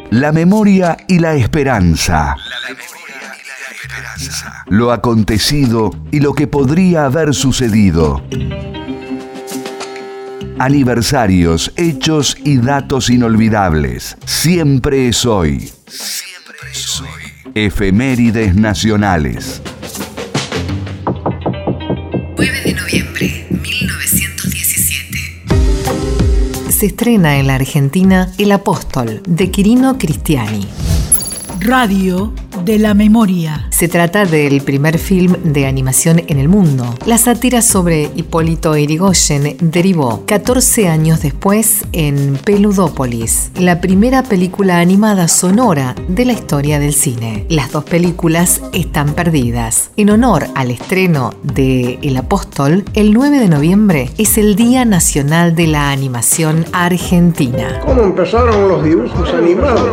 La memoria y la esperanza. Lo acontecido y lo que podría haber sucedido. Aniversarios, hechos y datos inolvidables. Siempre es hoy. Siempre es hoy. Efemérides nacionales. 9 de noviembre, 1917. Se estrena en la Argentina El Apóstol, de Quirino Cristiani. Radio de la Memoria. Se trata del primer film de animación en el mundo. La sátira sobre Hipólito Yrigoyen derivó 14 años después en Peludópolis, la primera película animada sonora de la historia del cine. Las dos películas están perdidas. En honor al estreno de El Apóstol, el 9 de noviembre es el Día Nacional de la Animación Argentina. ¿Cómo empezaron los dibujos animados?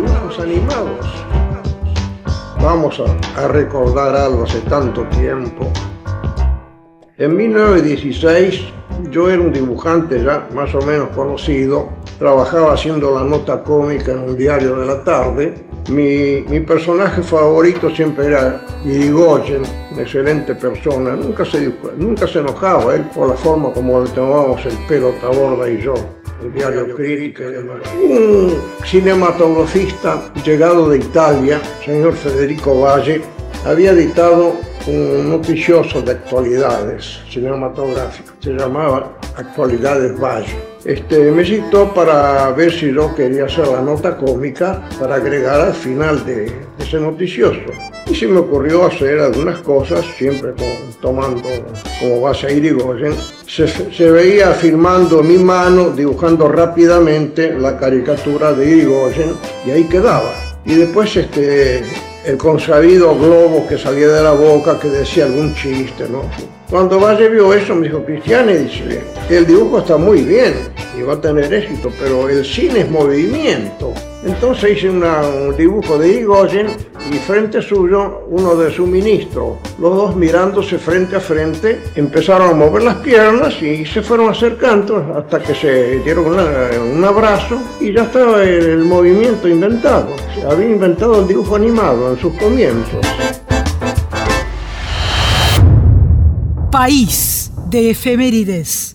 Vamos a recordar algo hace tanto tiempo. En 1916 yo era un dibujante ya más o menos conocido. Trabajaba haciendo la nota cómica en un diario de la tarde. Mi personaje favorito siempre era Yrigoyen, una excelente persona. Nunca se enojaba él por la forma como le tomábamos el pelo Taborda y yo. El diario Crítica y demás. Un cinematografista llegado de Italia, señor Federico Valle, había editado un noticioso de actualidades cinematográficas. Se llamaba Actualidades Valle. Me citó para ver si yo quería hacer la nota cómica para agregar al final de ese noticioso. Y se me ocurrió hacer algunas cosas, siempre tomando como base a Yrigoyen. Se veía filmando mi mano, dibujando rápidamente la caricatura de Yrigoyen, y ahí quedaba. Y después el consabido globo que salía de la boca, que decía algún chiste, ¿no? Cuando Valle vio eso, me dijo: Cristiani, dice, el dibujo está muy bien y va a tener éxito, pero el cine es movimiento. Entonces hice un dibujo de Yrigoyen y frente suyo uno de su ministro. Los dos mirándose frente a frente, empezaron a mover las piernas y se fueron acercando hasta que se dieron un abrazo y ya estaba el movimiento inventado. Se había inventado el dibujo animado en sus comienzos. País de efemérides.